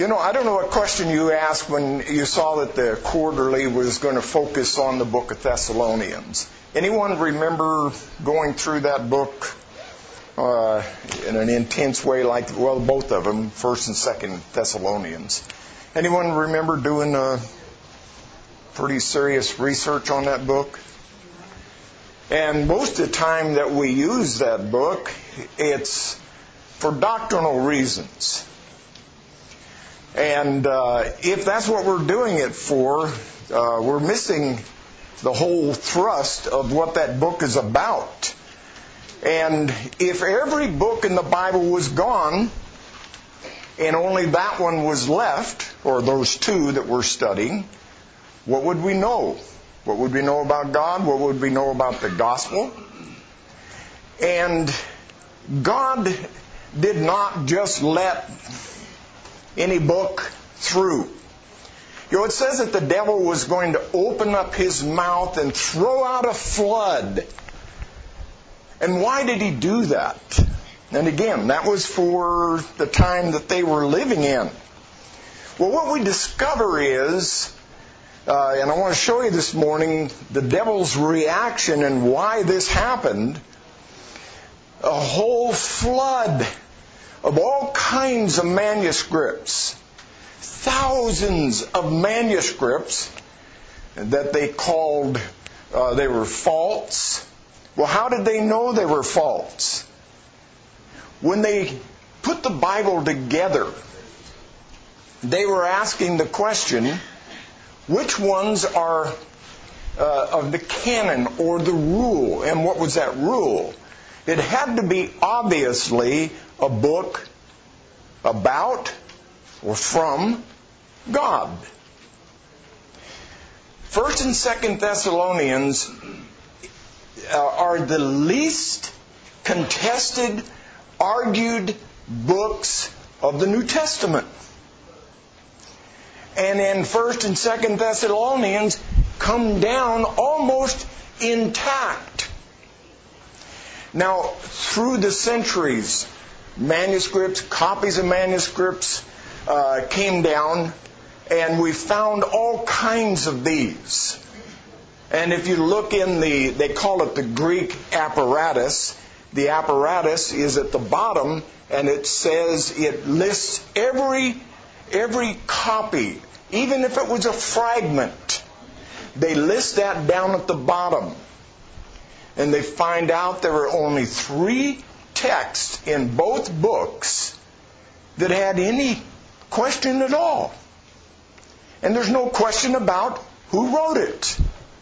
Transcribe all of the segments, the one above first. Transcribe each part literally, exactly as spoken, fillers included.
You know, I don't know what question you asked when you saw that the quarterly was going to focus on the book of Thessalonians. Anyone remember going through that book uh, in an intense way, like, well, both of them, First and Second Thessalonians? Anyone remember doing a pretty serious research on that book? And most of the time that we use that book, it's for doctrinal reasons. And uh, if that's what we're doing it for, uh, we're missing the whole thrust of what that book is about. And if every book in the Bible was gone, and only that one was left, or those two that we're studying, what would we know? What would we know about God? What would we know about the gospel? And God did not just let any book through. You know, it says that the devil was going to open up his mouth and throw out a flood. And why did he do that? And again, that was for the time that they were living in. Well, what we discover is, uh, and I want to show you this morning, the devil's reaction and why this happened. A whole flood of all kinds of manuscripts, thousands of manuscripts that they called, uh, they were false. Well, how did they know they were false? When they put the Bible together, they were asking the question, which ones are uh, of the canon or the rule? And what was that rule? It had to be obviously a book about or from God. First and Second Thessalonians uh, are the least contested, argued books of the New Testament. And in First and Second Thessalonians come down almost intact. Now, through the centuries, manuscripts, copies of manuscripts uh, came down, and we found all kinds of these. And if you look in the, they call it the Greek apparatus. The apparatus is at the bottom, and it says, it lists every, every copy, even if it was a fragment. They list that down at the bottom. And they find out there were only three texts in both books that had any question at all. And there's no question about who wrote it.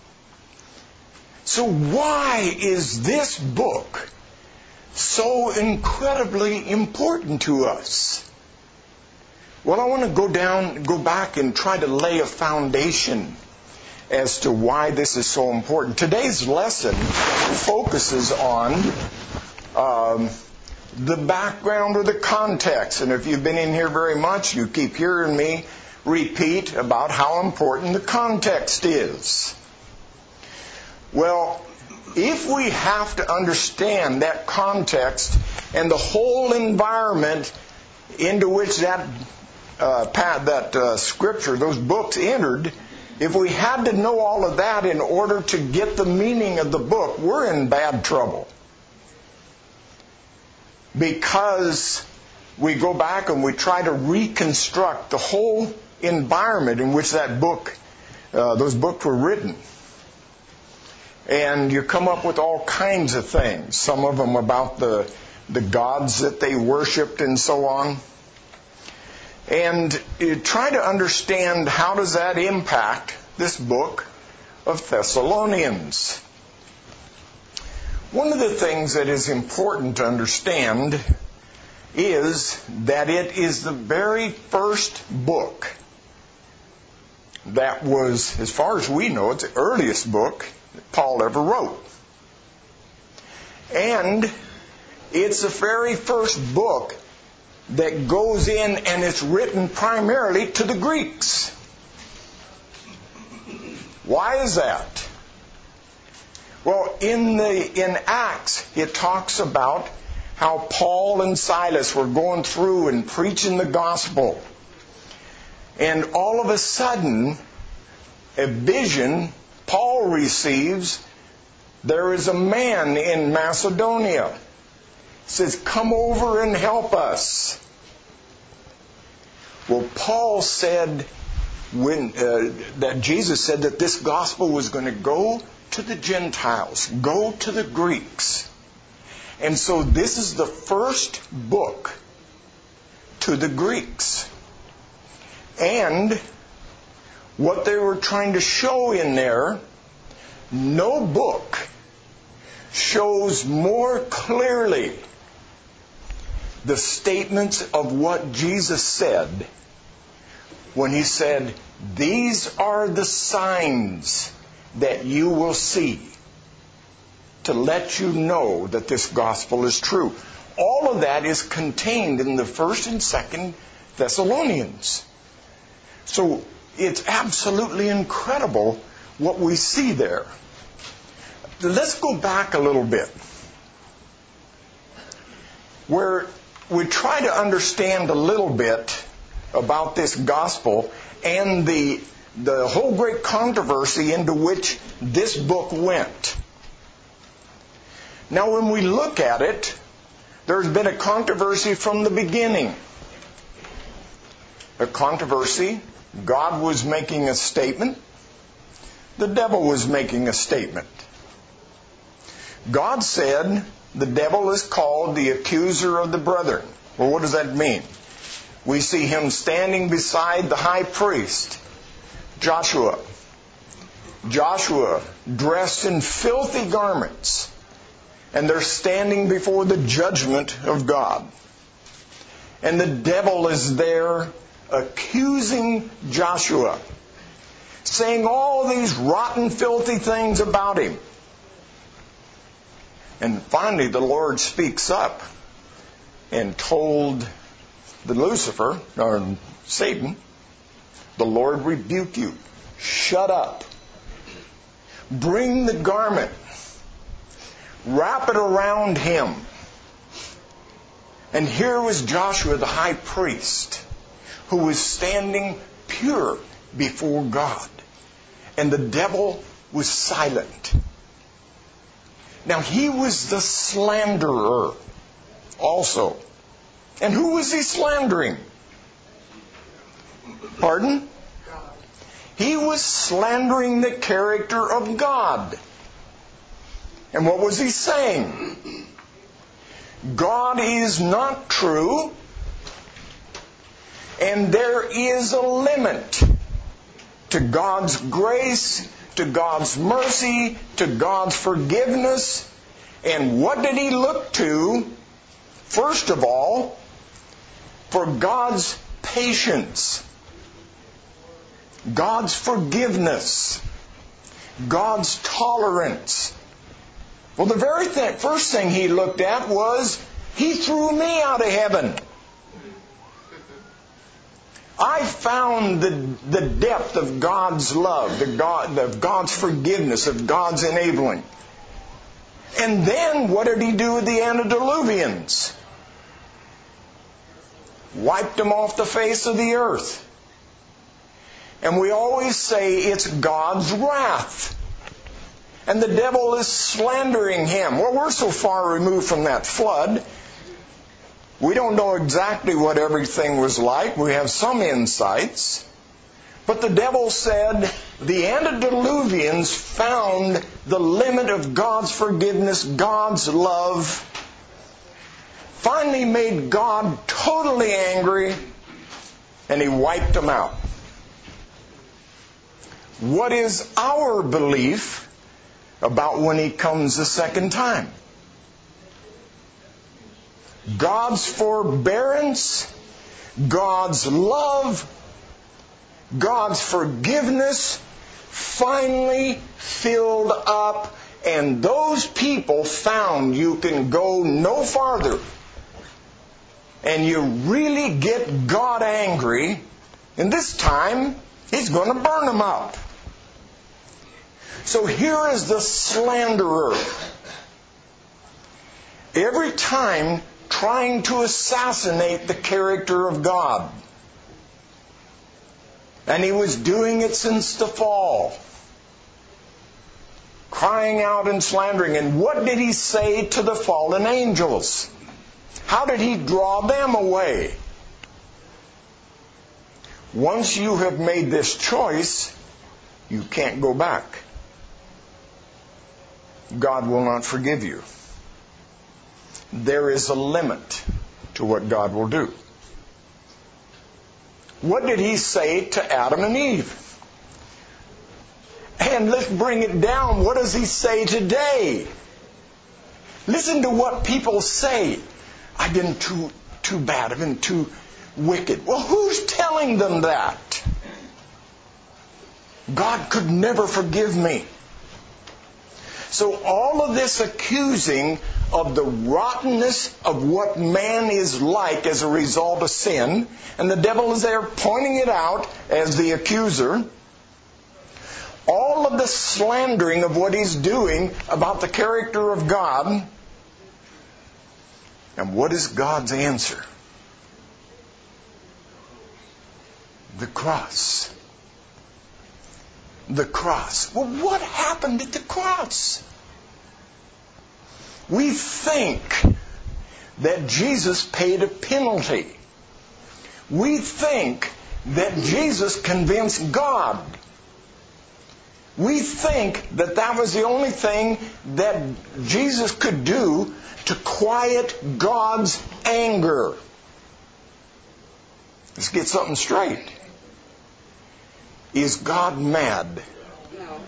So why is this book so incredibly important to us? Well, I want to go down, go back and try to lay a foundation as to why this is so important. Today's lesson focuses on um, the background or the context. And if you've been in here very much, you keep hearing me repeat about how important the context is. Well, if we have to understand that context and the whole environment into which that uh, that uh, scripture, those books entered, if we had to know all of that in order to get the meaning of the book, we're in bad trouble. Because we go back and we try to reconstruct the whole environment in which that book, uh, those books were written. And you come up with all kinds of things. Some of them about the, the gods that they worshipped and so on. And you try to understand how does that impact this book of Thessalonians. One of the things that is important to understand is that it is the very first book that was, as far as we know, it's the earliest book that Paul ever wrote. And it's the very first book that goes in and it's written primarily to the Greeks. Why is that? Well, in the in Acts, it talks about how Paul and Silas were going through and preaching the gospel. And all of a sudden, a vision Paul receives. There is a man in Macedonia. He says, come over and help us. Well, Paul said when uh, that Jesus said that this gospel was going to go to the Gentiles, go to the Greeks. And so this is the first book to the Greeks. And what they were trying to show in there, no book shows more clearly the statements of what Jesus said when He said, these are the signs that you will see to let you know that this gospel is true. All of that is contained in the first and second Thessalonians. So it's absolutely incredible what we see there. Let's go back a little bit, where we try to understand a little bit about this gospel and the the whole great controversy into which this book went. Now, when we look at it, there's been a controversy from the beginning. A controversy. God was making a statement. The devil was making a statement. God said the devil is called the accuser of the brethren. Well, what does that mean? We see him standing beside the high priest, Joshua. Joshua dressed in filthy garments. And they're standing before the judgment of God. And the devil is there accusing Joshua, saying all these rotten, filthy things about him. And finally the Lord speaks up and told the Lucifer, or Satan, the Lord rebuke you. Shut up. Bring the garment. Wrap it around him. And here was Joshua, the high priest, who was standing pure before God. And the devil was silent. Now, he was the slanderer also. And who was he slandering? Pardon? He was slandering the character of God. And what was he saying? God is not true, and there is a limit to God's grace, to God's mercy, to God's forgiveness. And what did he look to? First of all, for God's patience, God's forgiveness, God's tolerance. Well, the very th- first thing he looked at was, he threw me out of heaven. I found the, the depth of God's love, the God, of God's forgiveness, of God's enabling. And then what did he do with the antediluvians? Wiped them off the face of the earth. And we always say it's God's wrath. And the devil is slandering him. Well, we're so far removed from that flood. We don't know exactly what everything was like. We have some insights. But the devil said the antediluvians found the limit of God's forgiveness, God's love. Finally made God totally angry, and he wiped them out. What is our belief about when he comes the second time? God's forbearance, God's love, God's forgiveness finally filled up, and those people found you can go no farther. And you really get God angry, and this time he's going to burn them up. So here is the slanderer. Every time trying to assassinate the character of God. And he was doing it since the fall. Crying out and slandering. And what did he say to the fallen angels? How did he draw them away? Once you have made this choice, you can't go back. God will not forgive you. There is a limit to what God will do. What did he say to Adam and Eve? And let's bring it down. What does he say today? Listen to what people say. I've been too too bad. I've been too wicked. Well, who's telling them that? God could never forgive me. So all of this accusing of the rottenness of what man is like as a result of sin, and the devil is there pointing it out as the accuser, all of the slandering of what he's doing about the character of God. And what is God's answer? The cross. The cross. Well, what happened at the cross? We think that Jesus paid a penalty. We think that Jesus convinced God. We think that that was the only thing that Jesus could do to quiet God's anger. Let's get something straight. Is God mad? No.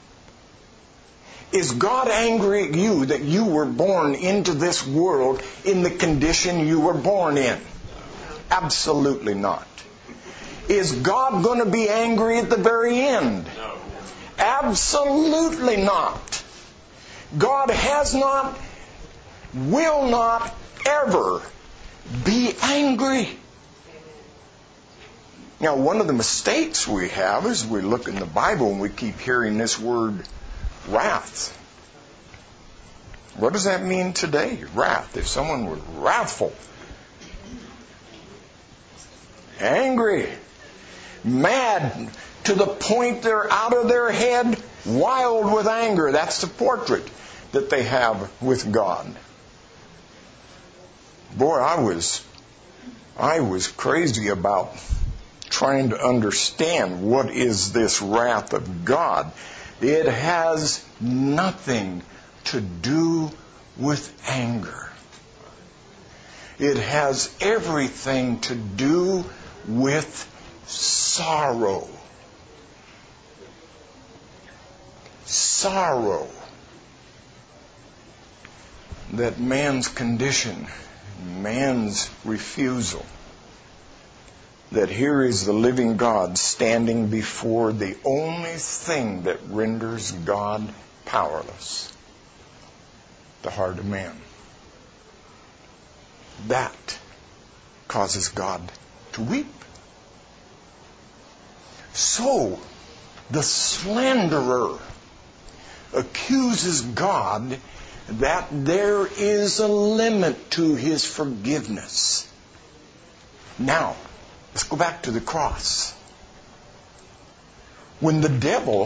Is God angry at you that you were born into this world in the condition you were born in? Absolutely not. Is God going to be angry at the very end? No. Absolutely not. God has not, will not ever be angry. Now, one of the mistakes we have is we look in the Bible and we keep hearing this word wrath. What does that mean today? Wrath. If someone was wrathful, angry, mad, to the point they're out of their head, wild with anger. That's the portrait that they have with God. Boy, I was, I was crazy about trying to understand what is this wrath of God. It has nothing to do with anger. It has everything to do with sorrow. Sorrow that man's condition, man's refusal, that here is the living God standing before the only thing that renders God powerless, the heart of man. That causes God to weep. So, the slanderer accuses God that there is a limit to his forgiveness. Now, let's go back to the cross. When the devil,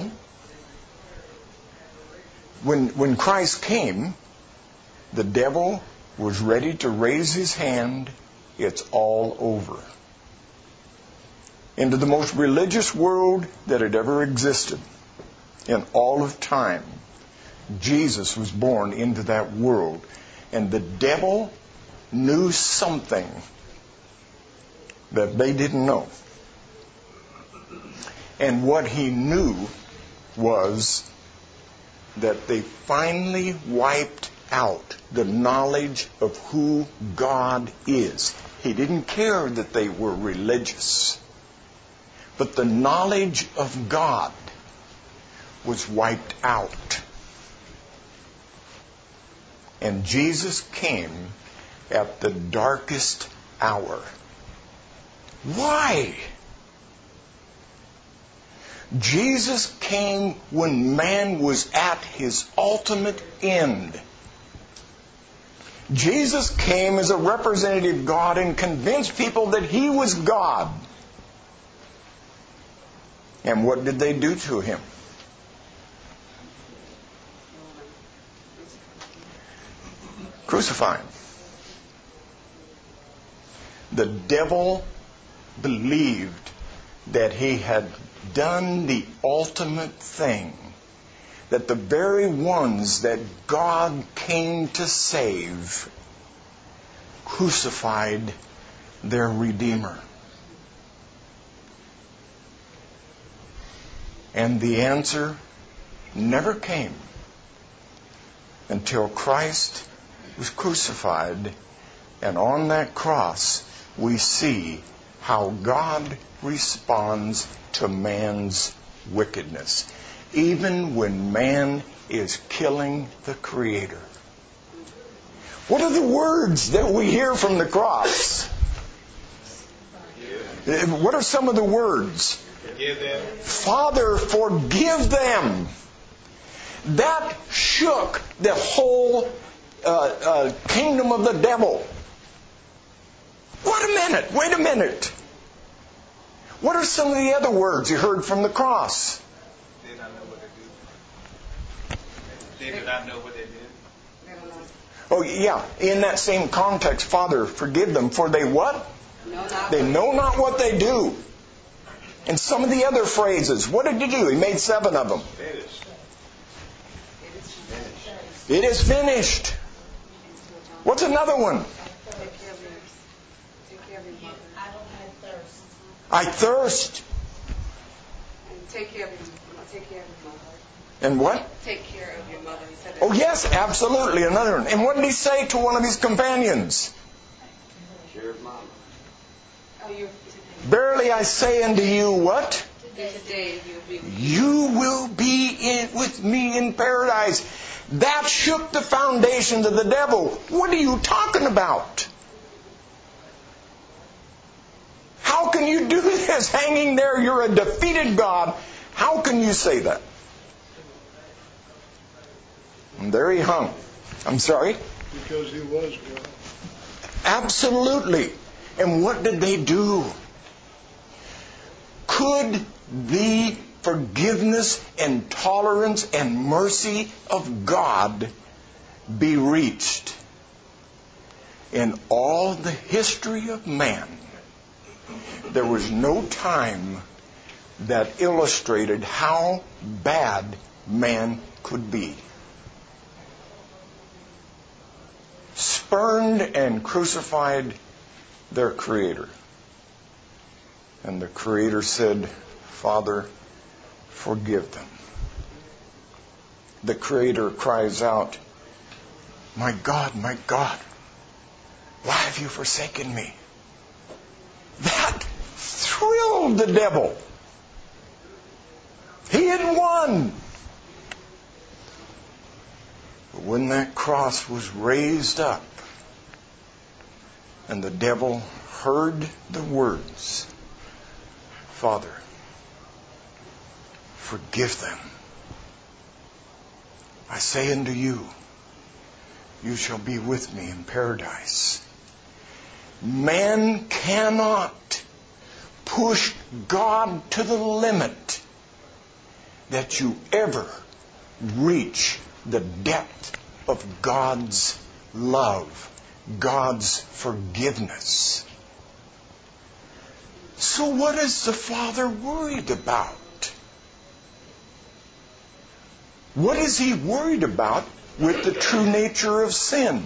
when, when Christ came, the devil was ready to raise his hand. It's all over. Into the most religious world that had ever existed in all of time, Jesus was born into that world. And the devil knew something that they didn't know. And what he knew was that they finally wiped out the knowledge of who God is. He didn't care that they were religious, but the knowledge of God was wiped out. And Jesus came at the darkest hour. Why? Jesus came when man was at his ultimate end. Jesus came as a representative of God and convinced people that he was God. And what did they do to him? Crucify him. The devil believed that he had done the ultimate thing, that the very ones that God came to save crucified their Redeemer. And the answer never came until Christ was crucified, and on that cross we see how God responds to man's wickedness, even when man is killing the Creator. What are the words that we hear from the cross? What are some of the words? Forgive them. Father, forgive them. That shook the whole uh, uh, kingdom of the devil. Wait a minute, wait a minute. What are some of the other words you heard from the cross? They did not know what they did. They did not know what they did. Oh, yeah, in that same context, Father, forgive them, for they what? They know not what they do. And some of the other phrases, what did he do? He made seven of them. Finished. It is finished. What's another one? I thirst. Take care of your, take care of your mother. And what? Take care of your mother. He said that. Oh, yes, absolutely. Another one. And what did he say to one of his companions? Your mama. Oh, you're, Verily I say unto you, what? today you'll be with me. You will be in, with me in paradise. That shook the foundations of the devil. What are you talking about? How can you do this hanging there? You're a defeated God. How can you say that? And there he hung. I'm sorry? Because he was God. Absolutely. And what did they do? Could the forgiveness and tolerance and mercy of God be reached in all the history of man? There was no time that illustrated how bad man could be. Spurned and crucified their Creator. And the Creator said, Father, forgive them. The Creator cries out, my God, my God, why have you forsaken me? That thrilled the devil. He had won. But when that cross was raised up and the devil heard the words, Father, forgive them. I say unto you, you shall be with me in paradise. Man cannot push God to the limit that you ever reach the depth of God's love, God's forgiveness. So what is the Father worried about? What is He worried about with the true nature of sin?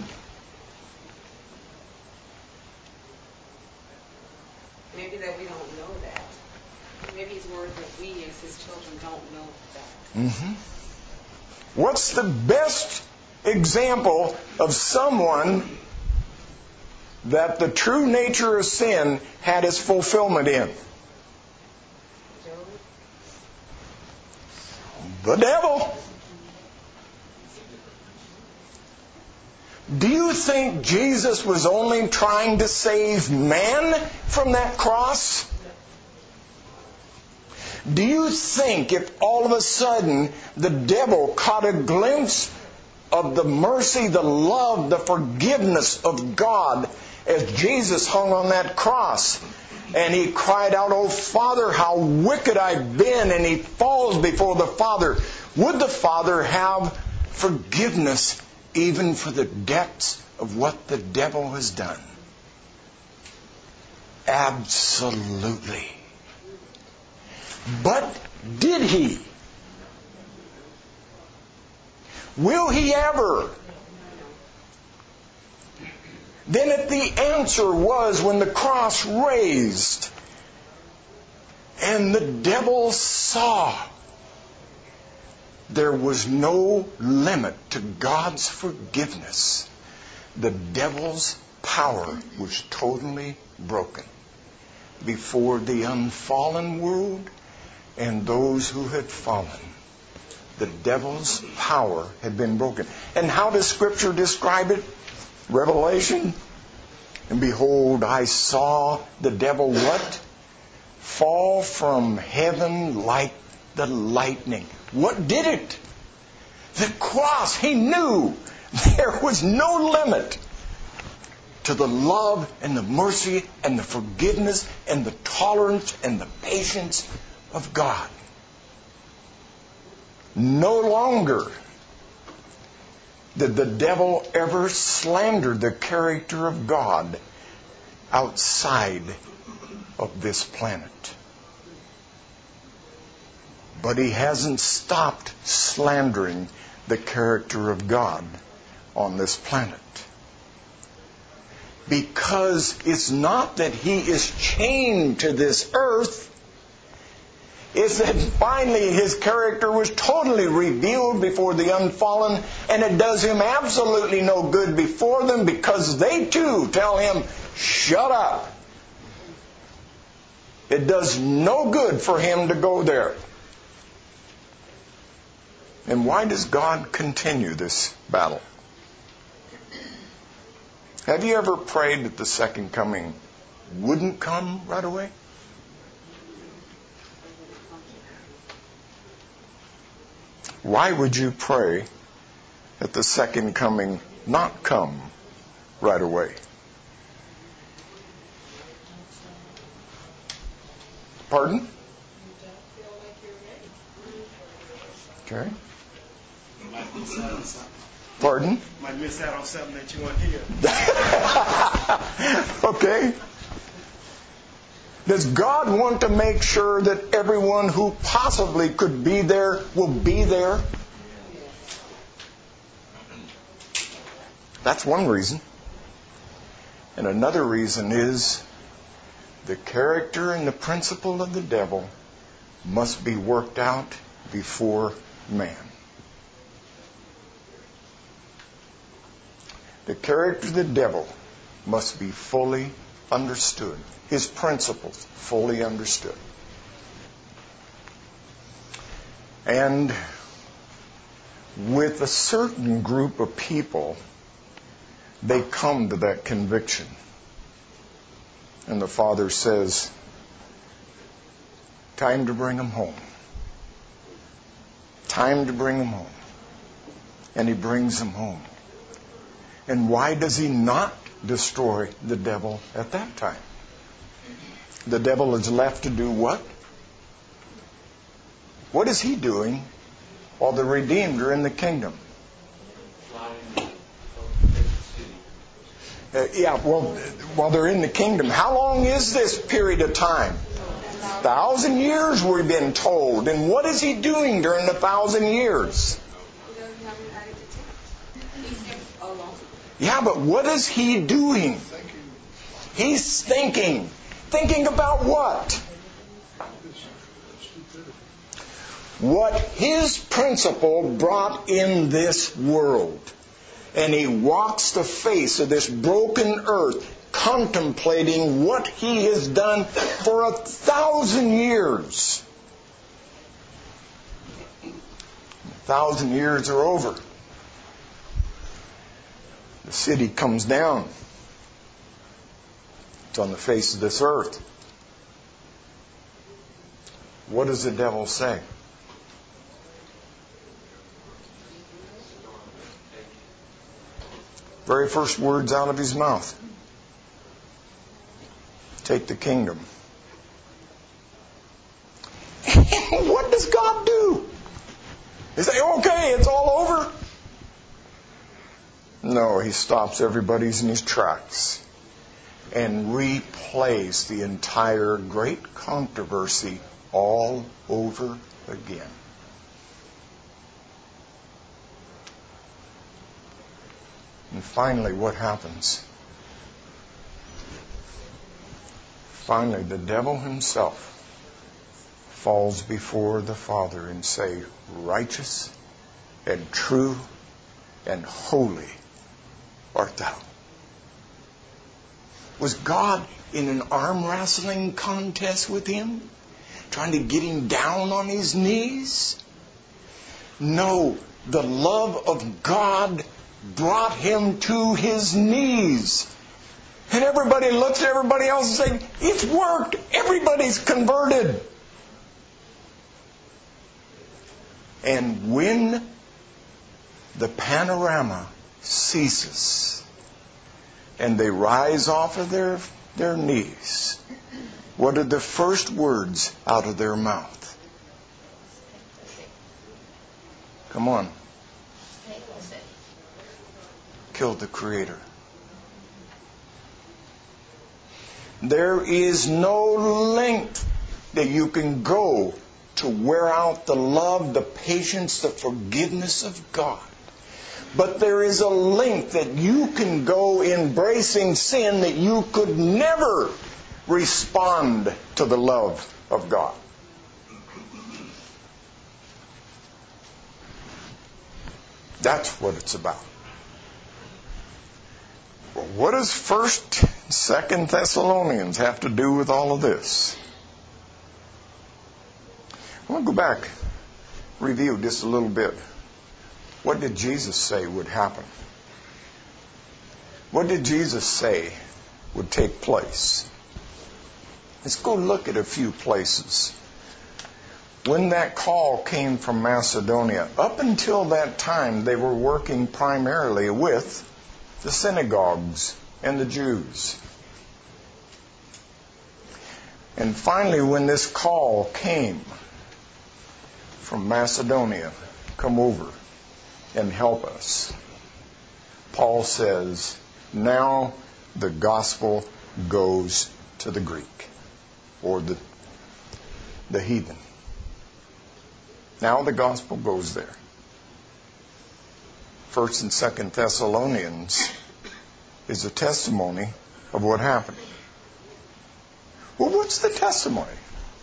Maybe that we don't know that. Maybe He's worried that we as His children don't know that. Mm-hmm. What's the best example of someone that the true nature of sin had its fulfillment in? The devil. Do you think Jesus was only trying to save man from that cross? Do you think if all of a sudden the devil caught a glimpse of the mercy, the love, the forgiveness of God, as Jesus hung on that cross. And he cried out, "Oh, Father, how wicked I've been." And he falls before the Father. Would the Father have forgiveness even for the depths of what the devil has done? Absolutely. But did he? Will he ever? Then if the answer was when the cross raised and the devil saw there was no limit to God's forgiveness, the devil's power was totally broken before the unfallen world and those who had fallen. The devil's power had been broken. And how does Scripture describe it? Revelation. "And behold, I saw the devil" what? "Fall from heaven like the lightning." What did it? The cross. He knew there was no limit to the love and the mercy and the forgiveness and the tolerance and the patience of God. No longer did the devil ever slander the character of God outside of this planet. But he hasn't stopped slandering the character of God on this planet. Because it's not that he is chained to this earth. It's that finally his character was totally revealed before the unfallen, and it does him absolutely no good before them because they too tell him, "Shut up." It does no good for him to go there. And why does God continue this battle? Have you ever prayed that the second coming wouldn't come right away? Why would you pray that the second coming not come right away? Pardon? Okay. Might miss out on something. Pardon? Might miss out on something that you want to hear. Okay. Does God want to make sure that everyone who possibly could be there will be there? That's one reason. And another reason is the character and the principle of the devil must be worked out before man. The character of the devil must be fully understood. His principles fully understood. And with a certain group of people, they come to that conviction. And the Father says, time to bring them home. Time to bring them home. And he brings them home. And why does he not destroy the devil at that time? The devil is left to do what? What is he doing while the redeemed are in the kingdom? Uh, yeah, well, while they're in the kingdom. How long is this period of time? Thousand years, we've been told. And what is he doing during the thousand years? Yeah, but what is he doing? He's thinking. Thinking about what? What his principle brought in this world. And he walks the face of this broken earth, contemplating what he has done for a thousand years. A thousand years are over. The city comes down. It's on the face of this earth. What does the devil say? Very first words out of his mouth. take the kingdom. What does God do? He say, okay, it's all over? No, he stops everybody's in his tracks and replays the entire great controversy all over again. And finally, what happens? Finally, the devil himself falls before the Father and say, righteous and true and holy art thou. Was God in an arm wrestling contest with him? Trying to get him down on his knees? No, the love of God brought him to his knees. And everybody looks at everybody else and says, it's worked. Everybody's converted. And when the panorama ceases and they rise off of their, their knees, what are the first words out of their mouth? Come on. Kill the Creator. There is no length that you can go to wear out the love, the patience, the forgiveness of God. But there is a length that you can go embracing sin that you could never respond to the love of God. That's what it's about. Well, what does First, Second Thessalonians have to do with all of this? I want to go back, review just a little bit. What did Jesus say would happen? What did Jesus say would take place? Let's go look at a few places. When that call came from Macedonia, up until that time they were working primarily with the synagogues and the Jews. And finally, when this call came from Macedonia, come over and help us, Paul says, now the gospel goes to the Greek, or the, the heathen. Now the gospel goes there. First and Second Thessalonians is a testimony of what happened. Well, what's the testimony?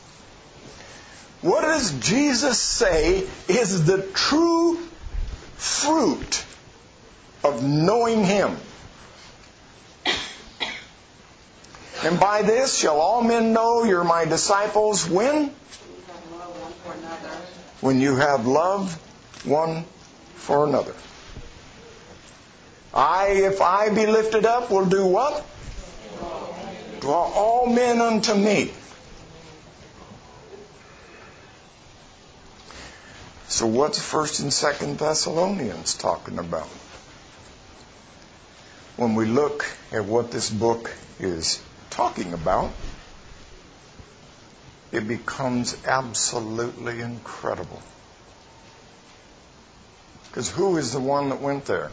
What does Jesus say is the true fruit of knowing Him? And by this shall all men know you're my disciples when? When you have love one for another. I, if I be lifted up, will do what? Draw all men unto me. So what's First and Second Thessalonians talking about? When we look at what this book is talking about, it becomes absolutely incredible. Because who is the one that went there?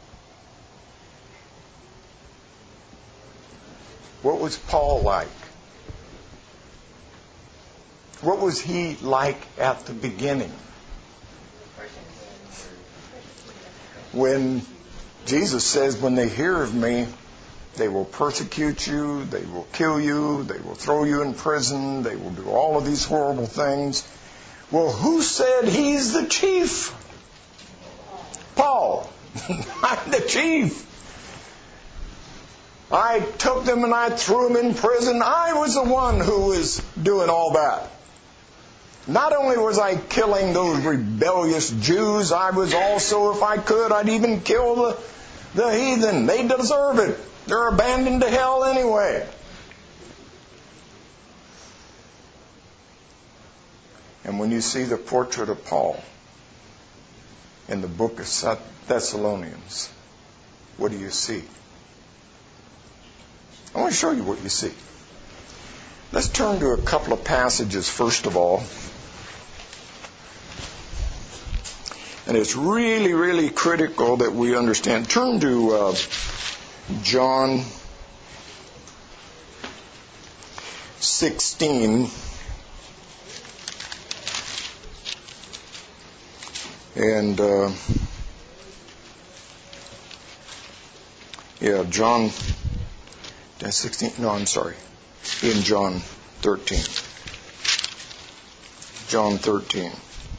What was Paul like? What was he like at the beginning? When Jesus says, when they hear of me, they will persecute you, they will kill you, they will throw you in prison, they will do all of these horrible things. Well, who said he's the chief? Paul. I'm the chief. I took them and I threw them in prison. I was the one who was doing all that. Not only was I killing those rebellious Jews, I was also, if I could, I'd even kill the, the heathen. They deserve it. They're abandoned to hell anyway. And when you see the portrait of Paul in the book of Thessalonians, what do you see? I want to show you what you see. Let's turn to a couple of passages first of all. And it's really, really critical that we understand. Turn to uh, John sixteen. And, uh, yeah, John, that's sixteen, no, I'm sorry, in John thirteen. John thirteen.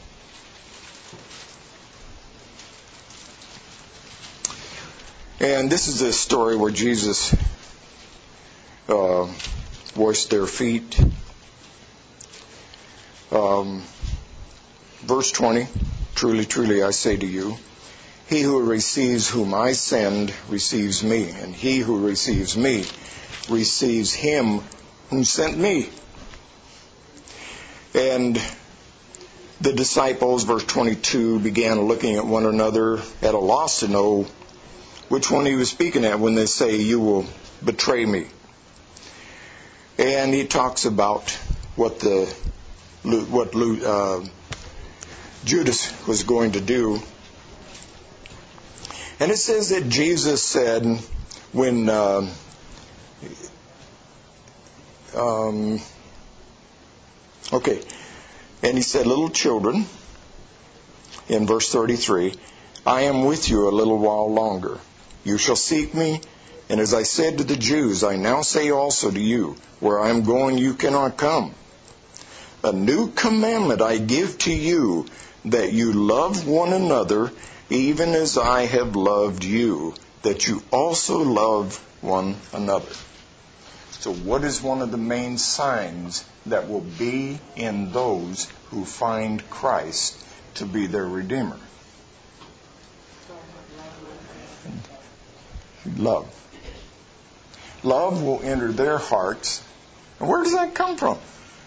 And this is a story where Jesus uh, washed their feet. Um, verse twenty, truly, truly, I say to you, he who receives whom I send receives me, and he who receives me receives him who sent me. And the disciples, verse twenty-two, began looking at one another at a loss to know which one he was speaking at when they say, you will betray me. And he talks about what the what uh, Judas was going to do. And it says that Jesus said when uh, um, okay, and he said, little children, in verse thirty-three, I am with you a little while longer. You shall seek me, and as I said to the Jews, I now say also to you, where I am going you cannot come. A new commandment I give to you, that you love one another, even as I have loved you, that you also love one another. So what is one of the main signs that will be in those who find Christ to be their Redeemer? Love. Love will enter their hearts. And where does that come from?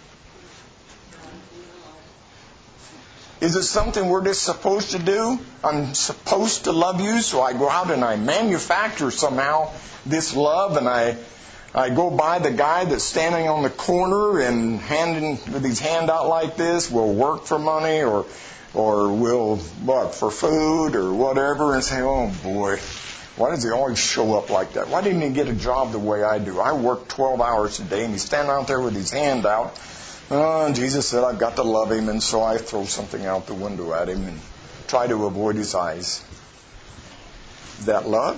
Is it something we're just supposed to do? I'm supposed to love you, so I go out and I manufacture somehow this love, and I I go by the guy that's standing on the corner and handing with his hand out like this, will work for money or or will what for food or whatever, and say, oh boy, why does he always show up like that? Why didn't he get a job the way I do? I work twelve hours a day, and he's standing out there with his hand out. Oh, and Jesus said, I've got to love him, and so I throw something out the window at him and try to avoid his eyes. Is that love?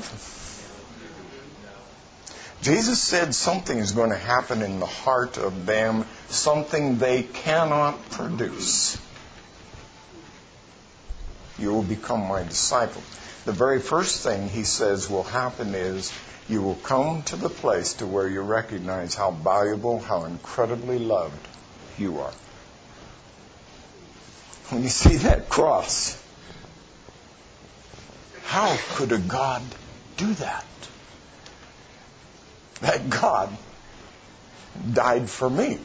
Jesus said something is going to happen in the heart of them, something they cannot produce. You will become my disciple. The very first thing he says will happen is you will come to the place to where you recognize how valuable, how incredibly loved you are. When you see that cross, how could a God do that? That God died for me.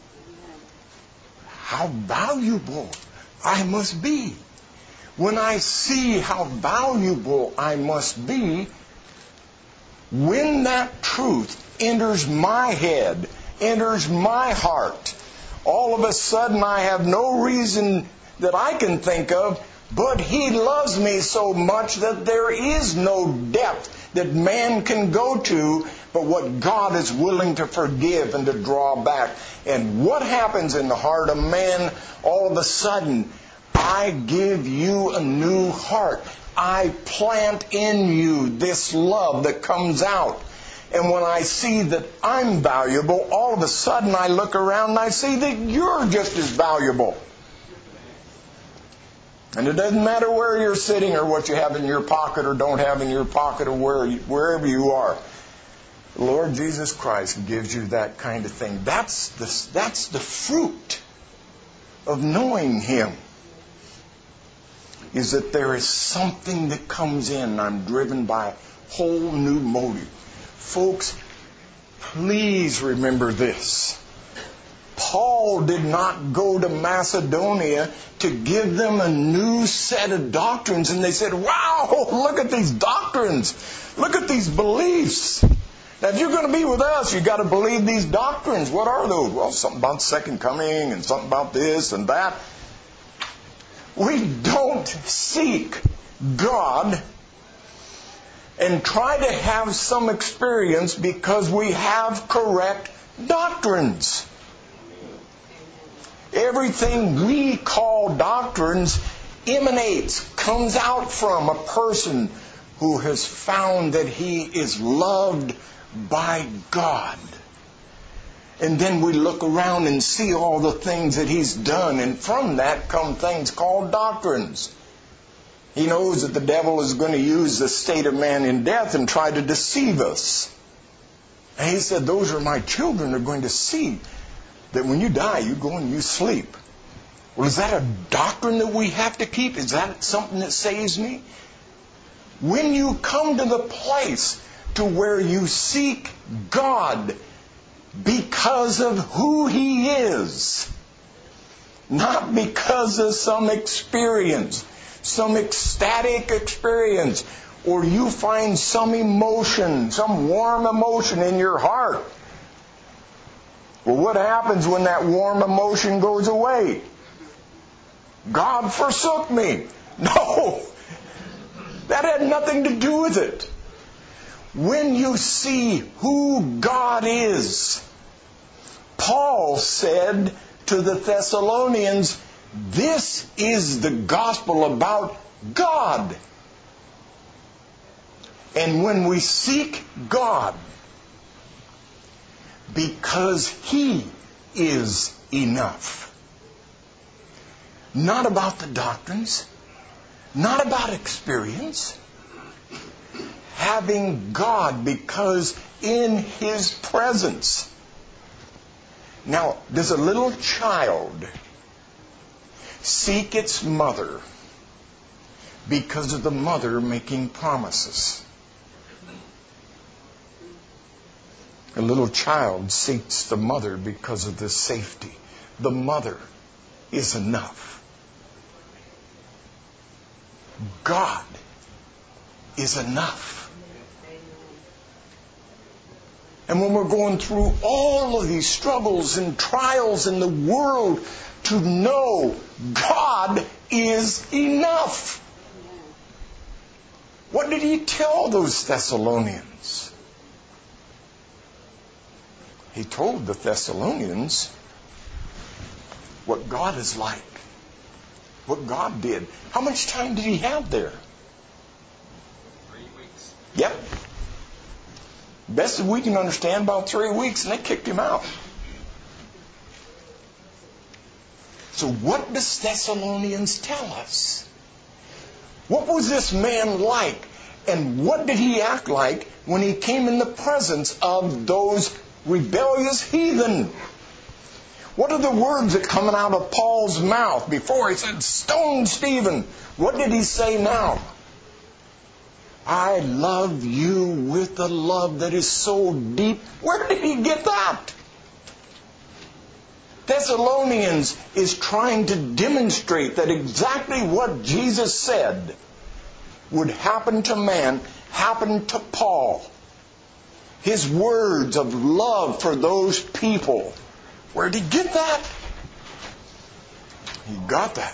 How valuable I must be. When I see how valuable I must be, when that truth enters my head, enters my heart, all of a sudden I have no reason that I can think of, but He loves me so much that there is no depth that man can go to but what God is willing to forgive and to draw back. And what happens in the heart of man? All of a sudden, I give you a new heart. I plant in you this love that comes out. And when I see that I'm valuable, all of a sudden I look around and I see that you're just as valuable. And it doesn't matter where you're sitting or what you have in your pocket or don't have in your pocket or where, wherever you are. The Lord Jesus Christ gives you that kind of thing. That's the, that's the fruit of knowing Him. Is that there is something that comes in. I'm driven by a whole new motive. Folks, please remember this. Paul did not go to Macedonia to give them a new set of doctrines. And they said, wow, look at these doctrines. Look at these beliefs. Now, if you're going to be with us, you've got to believe these doctrines. What are those? Well, something about second coming and something about this and that. We don't seek God and try to have some experience because we have correct doctrines. Everything we call doctrines emanates, comes out from a person who has found that he is loved by God. And then we look around and see all the things that he's done, and from that come things called doctrines. He knows that the devil is going to use the state of man in death and try to deceive us. And he said, those are my children, are going to see that when you die, you go and you sleep. Well, is that a doctrine that we have to keep? Is that something that saves me? When you come to the place to where you seek God because of who He is, not because of some experience, some ecstatic experience, or you find some emotion, some warm emotion in your heart. Well, what happens when that warm emotion goes away? God forsook me. No, that had nothing to do with it. When you see who God is, Paul said to the Thessalonians, this is the gospel about God. And when we seek God because He is enough, not about the doctrines, not about experience, having God because in His presence. Now, does a little child seek its mother because of the mother making promises? A little child seeks the mother because of the safety. The mother is enough. God is enough. And when we're going through all of these struggles and trials in the world, to know God is enough. What did He tell those Thessalonians? He told the Thessalonians what God is like, what God did. How much time did He have there? Three weeks. Yep. Best that we can understand, about three weeks, and they kicked Him out. So what does Thessalonians tell us? What was this man like? And what did he act like when he came in the presence of those rebellious heathen? What are the words that coming out of Paul's mouth? Before he said, stone Stephen. What did he say now? I love you with a love that is so deep. Where did he get that? Thessalonians is trying to demonstrate that exactly what Jesus said would happen to man, happened to Paul. His words of love for those people. Where did he get that? He got that.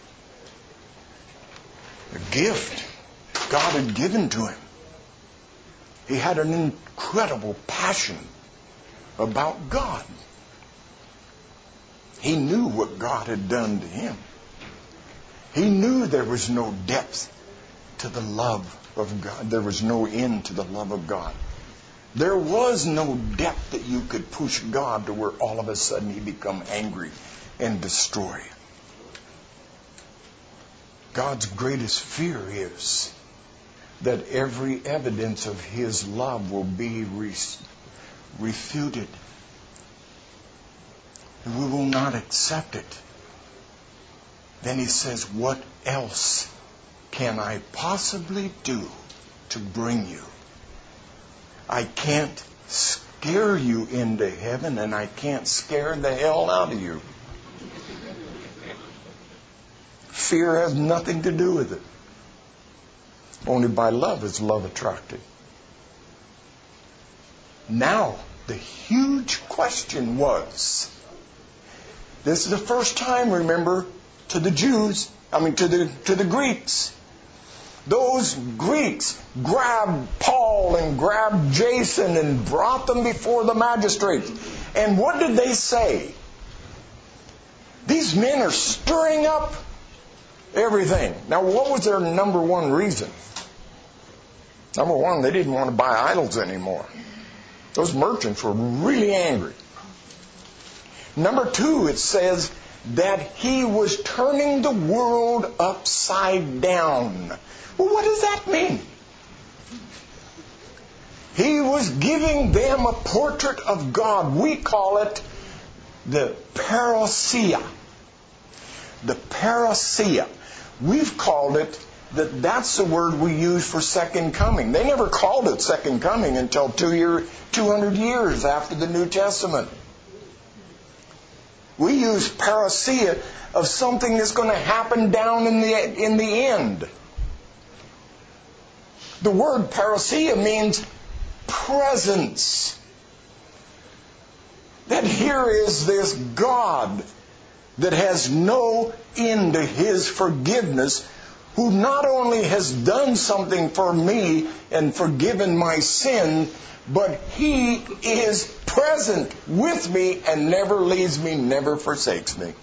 A gift God had given to him. He had an incredible passion about God. He knew what God had done to him. He knew there was no depth to the love of God. There was no end to the love of God. There was no depth that you could push God to where all of a sudden He become angry and destroy. God's greatest fear is that every evidence of His love will be re- refuted. And we will not accept it. Then He says, what else can I possibly do to bring you? I can't scare you into heaven, and I can't scare the hell out of you. Fear has nothing to do with it. Only by love is love attracted. Now, the huge question was, this is the first time, remember, to the Jews, I mean to the to the Greeks. Those Greeks grabbed Paul and grabbed Jason and brought them before the magistrates. And what did they say? These men are stirring up everything. Now, what was their number one reason? Number one, they didn't want to buy idols anymore. Those merchants were really angry. Number two, it says that he was turning the world upside down. Well, what does that mean? He was giving them a portrait of God. We call it the parousia. The parousia. We've called it that that's the word we use for second coming. They never called it second coming until two year, two hundred years after the New Testament. We use parousia of something that's going to happen down in the in the end. The word parousia means presence. That here is this God that has no end to His forgiveness, who not only has done something for me and forgiven my sin, but He is present with me and never leaves me, never forsakes me.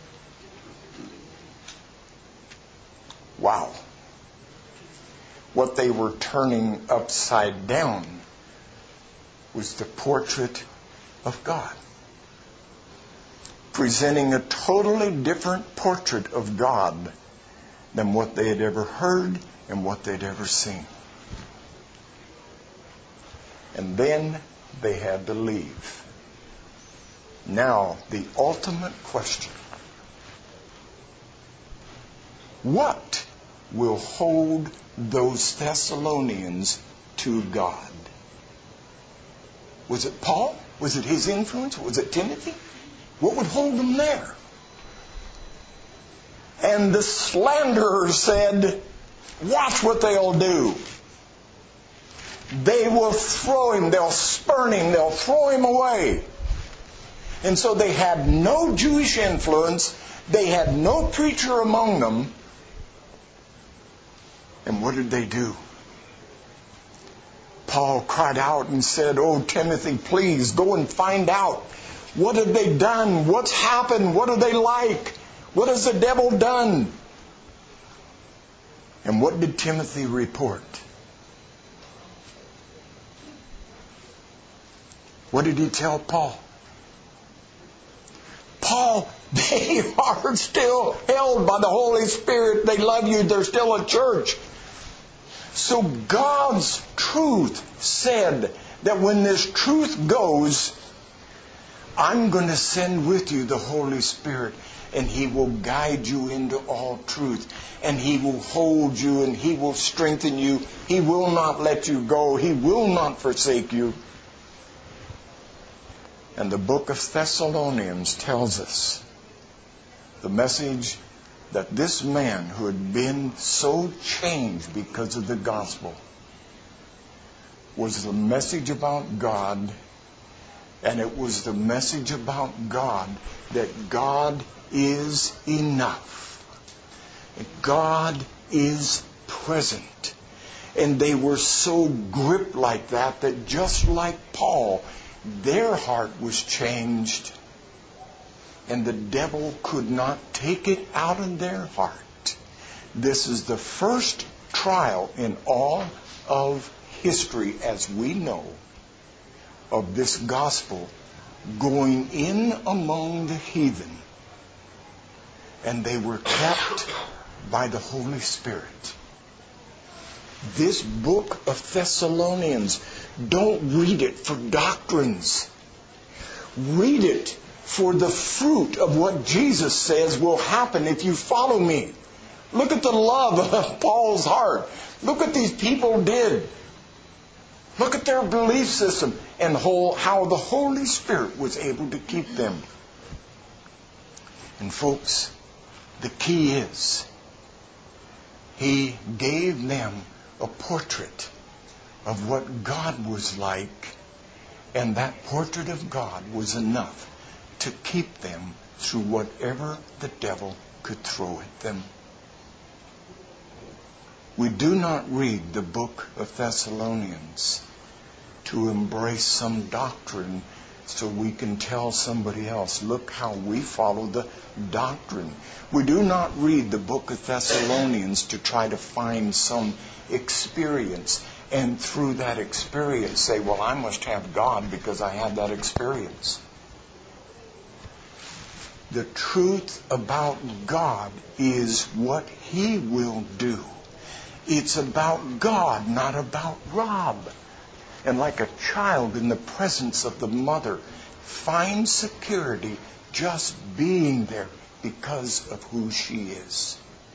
Wow. What they were turning upside down was the portrait of God. Presenting a totally different portrait of God than what they had ever heard and what they'd ever seen. And then they had to leave. Now, the ultimate question. What will hold those Thessalonians to God? Was it Paul? Was it his influence? Was it Timothy? What would hold them there? And the slanderer said, watch what they'll do. They will throw him, they'll spurn him, they'll throw him away. And so they had no Jewish influence, they had no preacher among them. And what did they do? Paul cried out and said, oh, Timothy, please go and find out. What have they done? What's happened? What are they like? What has the devil done? And what did Timothy report? What did he tell Paul? Paul, they are still held by the Holy Spirit. They love you. They're still a church. So God's truth said that when this truth goes, I'm going to send with you the Holy Spirit, and He will guide you into all truth, and He will hold you, and He will strengthen you. He will not let you go. He will not forsake you. And the book of Thessalonians tells us the message that this man who had been so changed because of the gospel was the message about God. And it was the message about God, that God is enough. God is present. And they were so gripped like that, that just like Paul, their heart was changed. And the devil could not take it out of their heart. This is the first trial in all of history, as we know, of this gospel going in among the heathen. And they were kept by the Holy Spirit. This book of Thessalonians, don't read it for doctrines. Read it for the fruit of what Jesus says will happen if you follow me. Look at the love of Paul's heart. Look what these people did. Look at their belief system and whole, how the Holy Spirit was able to keep them. And folks, the key is He gave them a portrait of what God was like And that portrait of God was enough to keep them through whatever the devil could throw at them. We do not read the book of Thessalonians to embrace some doctrine so we can tell somebody else, look how we follow the doctrine. We do not read the book of Thessalonians to try to find some experience and through that experience say, well, I must have God because I had that experience. The truth about God is what He will do. It's about God, not about Rob. And like a child in the presence of the mother, finds security just being there because of who she is.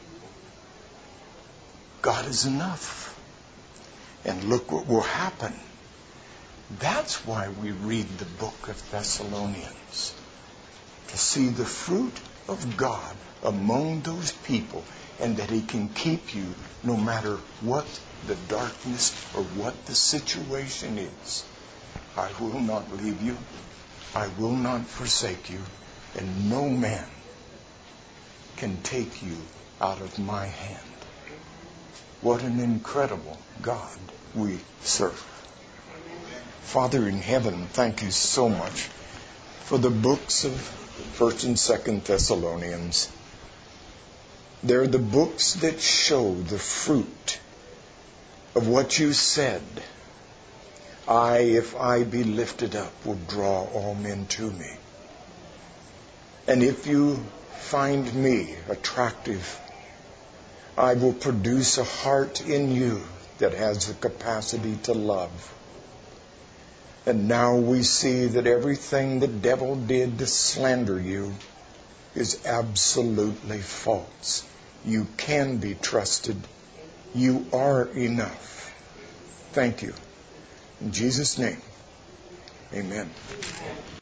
God is enough. And look what will happen. That's why we read the book of Thessalonians. To see the fruit of God among those people, and that He can keep you no matter what the darkness or what the situation is. I will not leave you. I will not forsake you. And no man can take you out of my hand. What an incredible God we serve. Father in heaven, thank you so much for the books of First and Second Thessalonians. They're the books that show the fruit of what you said. I, if I be lifted up, will draw all men to me. And if you find me attractive, I will produce a heart in you that has the capacity to love. And now we see that everything the devil did to slander you is absolutely false. You can be trusted. You are enough. Thank you. In Jesus' name, amen.